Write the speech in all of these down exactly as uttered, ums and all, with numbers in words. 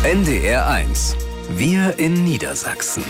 N D R eins. Wir in Niedersachsen.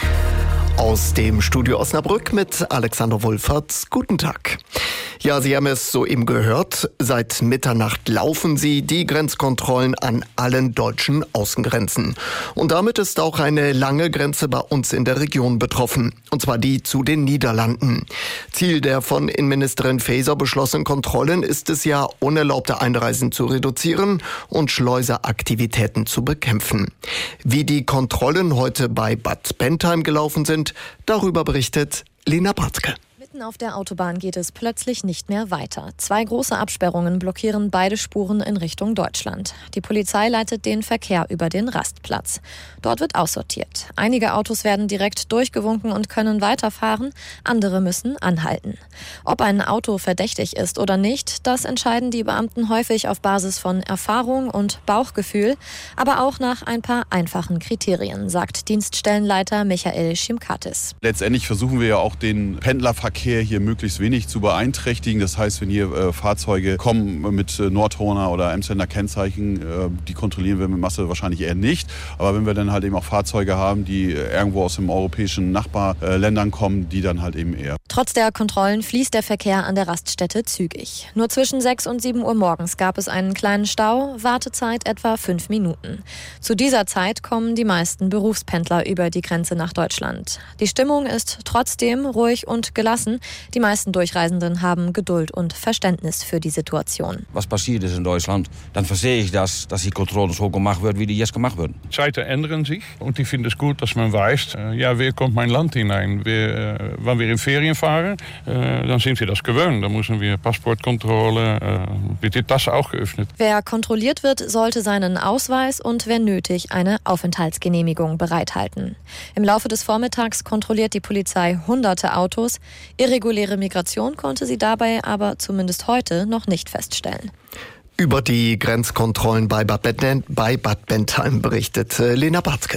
Aus dem Studio Osnabrück mit Alexander Wohlfahrt. Guten Tag. Ja, Sie haben es soeben gehört. Seit Mitternacht laufen sie, die Grenzkontrollen an allen deutschen Außengrenzen. Und damit ist auch eine lange Grenze bei uns in der Region betroffen. Und zwar die zu den Niederlanden. Ziel der von Innenministerin Faeser beschlossenen Kontrollen ist es ja, unerlaubte Einreisen zu reduzieren und Schleuseraktivitäten zu bekämpfen. Wie die Kontrollen heute bei Bad Bentheim gelaufen sind, darüber berichtet Lena Bartke. Mitten auf der Autobahn geht es plötzlich nicht mehr weiter. Zwei große Absperrungen blockieren beide Spuren in Richtung Deutschland. Die Polizei leitet den Verkehr über den Rastplatz. Dort wird aussortiert. Einige Autos werden direkt durchgewunken und können weiterfahren, andere müssen anhalten. Ob ein Auto verdächtig ist oder nicht, das entscheiden die Beamten häufig auf Basis von Erfahrung und Bauchgefühl, aber auch nach ein paar einfachen Kriterien, sagt Dienststellenleiter Michael Schimkatis. Letztendlich versuchen wir ja auch den Pendlerverkehr hier möglichst wenig zu beeinträchtigen. Das heißt, wenn hier äh, Fahrzeuge kommen mit äh, Nordhorner oder Emsländer Kennzeichen, äh, die kontrollieren wir mit Masse wahrscheinlich eher nicht. Aber wenn wir dann halt eben auch Fahrzeuge haben, die äh, irgendwo aus den europäischen Nachbarländern kommen, die dann halt eben eher. Trotz der Kontrollen fließt der Verkehr an der Raststätte zügig. Nur zwischen sechs und sieben Uhr morgens gab es einen kleinen Stau, Wartezeit etwa fünf Minuten. Zu dieser Zeit kommen die meisten Berufspendler über die Grenze nach Deutschland. Die Stimmung ist trotzdem ruhig und gelassen. Die meisten Durchreisenden haben Geduld und Verständnis für die Situation. Was passiert ist in Deutschland, dann verstehe ich das, dass die Kontrollen so gemacht werden, wie die jetzt gemacht werden. Zeiten ändern sich und ich finde es gut, dass man weiß, ja, wer kommt mein Land hinein? Wir, äh, wenn wir in Ferien fahren, äh, dann sind wir das gewöhnt. Dann müssen wir Passportkontrolle, äh, wird die Tasse auch geöffnet. Wer kontrolliert wird, sollte seinen Ausweis und, wenn nötig, eine Aufenthaltsgenehmigung bereithalten. Im Laufe des Vormittags kontrolliert die Polizei hunderte Autos. Irreguläre Migration konnte sie dabei aber zumindest heute noch nicht feststellen. Über die Grenzkontrollen bei Bad, Ben- bei Bad Bentheim berichtet Lena Bartke.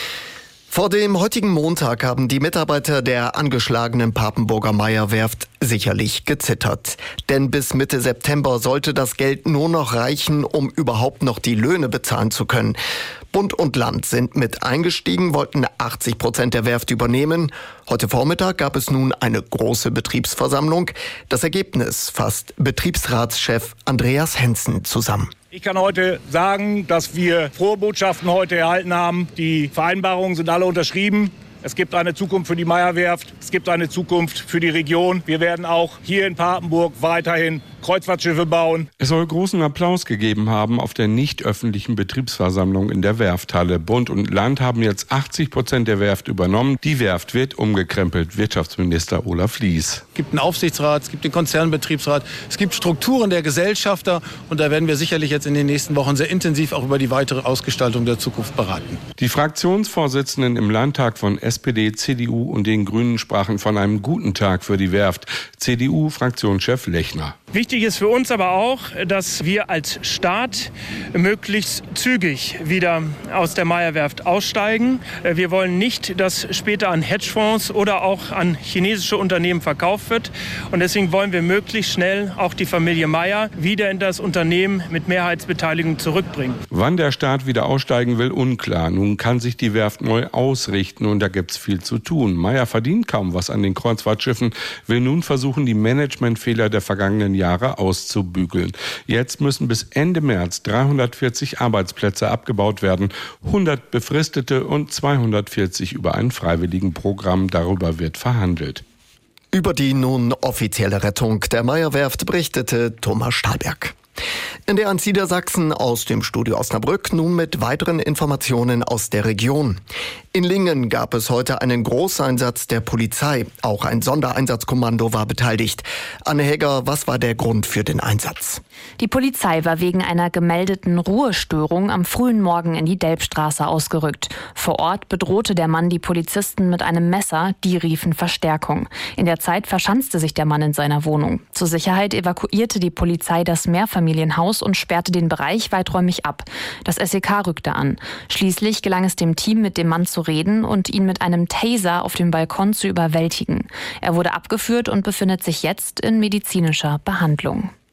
Vor dem heutigen Montag haben die Mitarbeiter der angeschlagenen Papenburger Meyer-Werft sicherlich gezittert. Denn bis Mitte September sollte das Geld nur noch reichen, um überhaupt noch die Löhne bezahlen zu können. Bund und Land sind mit eingestiegen, wollten achtzig Prozent der Werft übernehmen. Heute Vormittag gab es nun eine große Betriebsversammlung. Das Ergebnis fasst Betriebsratschef Andreas Hensen zusammen. Ich kann heute sagen, dass wir frohe Botschaften heute erhalten haben. Die Vereinbarungen sind alle unterschrieben. Es gibt eine Zukunft für die Meyer-Werft, es gibt eine Zukunft für die Region. Wir werden auch hier in Papenburg weiterhin Kreuzfahrtschiffe bauen. Es soll großen Applaus gegeben haben auf der nicht öffentlichen Betriebsversammlung in der Werfthalle. Bund und Land haben jetzt achtzig Prozent der Werft übernommen. Die Werft wird umgekrempelt, Wirtschaftsminister Olaf Lies. Es gibt einen Aufsichtsrat, es gibt den Konzernbetriebsrat, es gibt Strukturen der Gesellschafter und da werden wir sicherlich jetzt in den nächsten Wochen sehr intensiv auch über die weitere Ausgestaltung der Zukunft beraten. Die Fraktionsvorsitzenden im Landtag von S P D, C D U und den Grünen sprachen von einem guten Tag für die Werft. C D U-Fraktionschef Lechner. Wichtig ist für uns aber auch, dass wir als Staat möglichst zügig wieder aus der Meyer-Werft aussteigen. Wir wollen nicht, dass später an Hedgefonds oder auch an chinesische Unternehmen verkauft wird. Und deswegen wollen wir möglichst schnell auch die Familie Meyer wieder in das Unternehmen mit Mehrheitsbeteiligung zurückbringen. Wann der Staat wieder aussteigen will, unklar. Nun kann sich die Werft neu ausrichten und da gibt's viel zu tun. Meyer verdient kaum was an den Kreuzfahrtschiffen, will nun versuchen, die Managementfehler der vergangenen Jahre auszubügeln. Jetzt müssen bis Ende März dreihundertvierzig Arbeitsplätze abgebaut werden, hundert befristete und zweihundertvierzig über ein Freiwilligenprogramm. Darüber wird verhandelt. Über die nun offizielle Rettung der Meyer-Werft berichtete Thomas Stahlberg. In der eins Niedersachsen aus dem Studio Osnabrück nun mit weiteren Informationen aus der Region. In Lingen gab es heute einen Großeinsatz der Polizei. Auch ein Sondereinsatzkommando war beteiligt. Anne Hegger, was war der Grund für den Einsatz? Die Polizei war wegen einer gemeldeten Ruhestörung am frühen Morgen in die Delbstraße ausgerückt. Vor Ort bedrohte der Mann die Polizisten mit einem Messer, die riefen Verstärkung. In der Zeit verschanzte sich der Mann in seiner Wohnung. Zur Sicherheit evakuierte die Polizei das Mehrfamilienhaus und sperrte den Bereich weiträumig ab. Das S E K rückte an. Schließlich gelang es dem Team, mit dem Mann zu reden und ihn mit einem Taser auf dem Balkon zu überwältigen. Er wurde abgeführt und befindet sich jetzt in medizinischer Behandlung.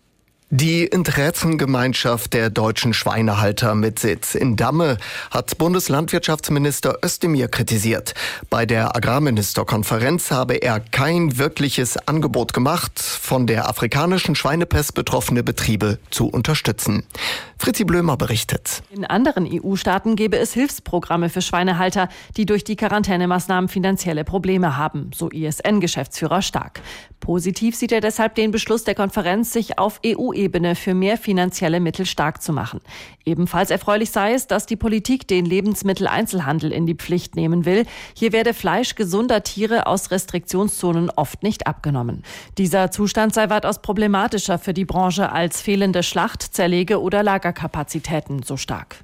Die Interessengemeinschaft der deutschen Schweinehalter mit Sitz in Damme hat Bundeslandwirtschaftsminister Özdemir kritisiert. Bei der Agrarministerkonferenz habe er kein wirkliches Angebot gemacht, von der afrikanischen Schweinepest betroffene Betriebe zu unterstützen. Fritzi Blömer berichtet. In anderen E U-Staaten gäbe es Hilfsprogramme für Schweinehalter, die durch die Quarantänemaßnahmen finanzielle Probleme haben, so I S N-Geschäftsführer Stark. Positiv sieht er deshalb den Beschluss der Konferenz, sich auf E U-Ebene für mehr finanzielle Mittel stark zu machen. Ebenfalls erfreulich sei es, dass die Politik den Lebensmitteleinzelhandel in die Pflicht nehmen will. Hier werde Fleisch gesunder Tiere aus Restriktionszonen oft nicht abgenommen. Dieser Zustand sei weitaus problematischer für die Branche als fehlende Schlacht-, Zerlege- oder Lagerkapazitäten, so Stark.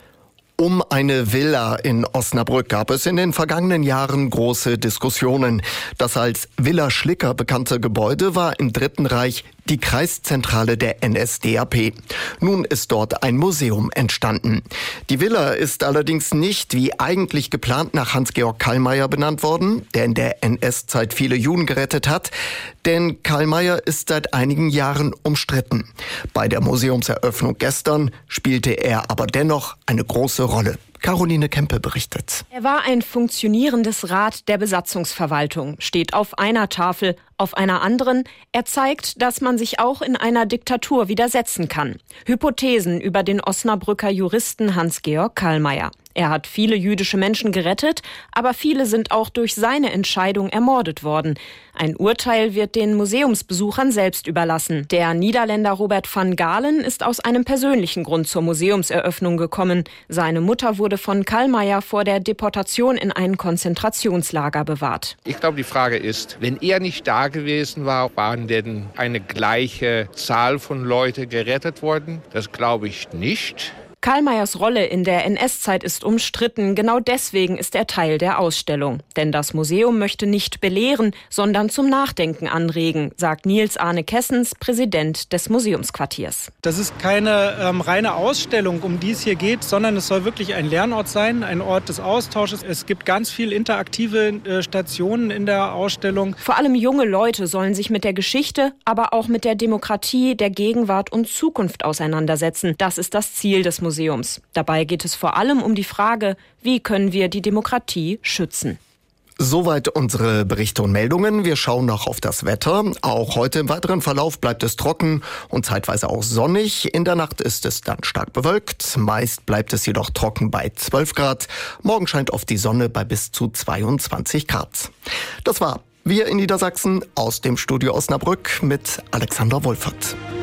Um eine Villa in Osnabrück gab es in den vergangenen Jahren große Diskussionen. Das als Villa Schlicker bekannte Gebäude war im Dritten Reich die Kreiszentrale der N S D A P. Nun ist dort ein Museum entstanden. Die Villa ist allerdings nicht wie eigentlich geplant nach Hans-Georg Kallmayr benannt worden, der in der N S-Zeit viele Juden gerettet hat. Denn Kallmayr ist seit einigen Jahren umstritten. Bei der Museumseröffnung gestern spielte er aber dennoch eine große Rolle. Caroline Kempe berichtet. Er war ein funktionierendes Rad der Besatzungsverwaltung, steht auf einer Tafel, auf einer anderen. Er zeigt, dass man sich auch in einer Diktatur widersetzen kann. Hypothesen über den Osnabrücker Juristen Hans-Georg Kallmayr. Er hat viele jüdische Menschen gerettet, aber viele sind auch durch seine Entscheidung ermordet worden. Ein Urteil wird den Museumsbesuchern selbst überlassen. Der Niederländer Robert van Galen ist aus einem persönlichen Grund zur Museumseröffnung gekommen. Seine Mutter wurde von Kallmayr vor der Deportation in ein Konzentrationslager bewahrt. Ich glaube, die Frage ist, wenn er nicht da gewesen war, waren denn eine gleiche Zahl von Leuten gerettet worden? Das glaube ich nicht. Kallmayrs Rolle in der N S-Zeit ist umstritten. Genau deswegen ist er Teil der Ausstellung. Denn das Museum möchte nicht belehren, sondern zum Nachdenken anregen, sagt Nils Arne Kessens, Präsident des Museumsquartiers. Das ist keine ähm, reine Ausstellung, um die es hier geht, sondern es soll wirklich ein Lernort sein, ein Ort des Austausches. Es gibt ganz viel interaktive äh, Stationen in der Ausstellung. Vor allem junge Leute sollen sich mit der Geschichte, aber auch mit der Demokratie, der Gegenwart und Zukunft auseinandersetzen. Das ist das Ziel des Museums. Museums. Dabei geht es vor allem um die Frage, wie können wir die Demokratie schützen? Soweit unsere Berichte und Meldungen. Wir schauen noch auf das Wetter. Auch heute im weiteren Verlauf bleibt es trocken und zeitweise auch sonnig. In der Nacht ist es dann stark bewölkt. Meist bleibt es jedoch trocken bei zwölf Grad. Morgen scheint oft die Sonne bei bis zu zweiundzwanzig Grad. Das war Wir in Niedersachsen aus dem Studio Osnabrück mit Alexander Wohlfahrt.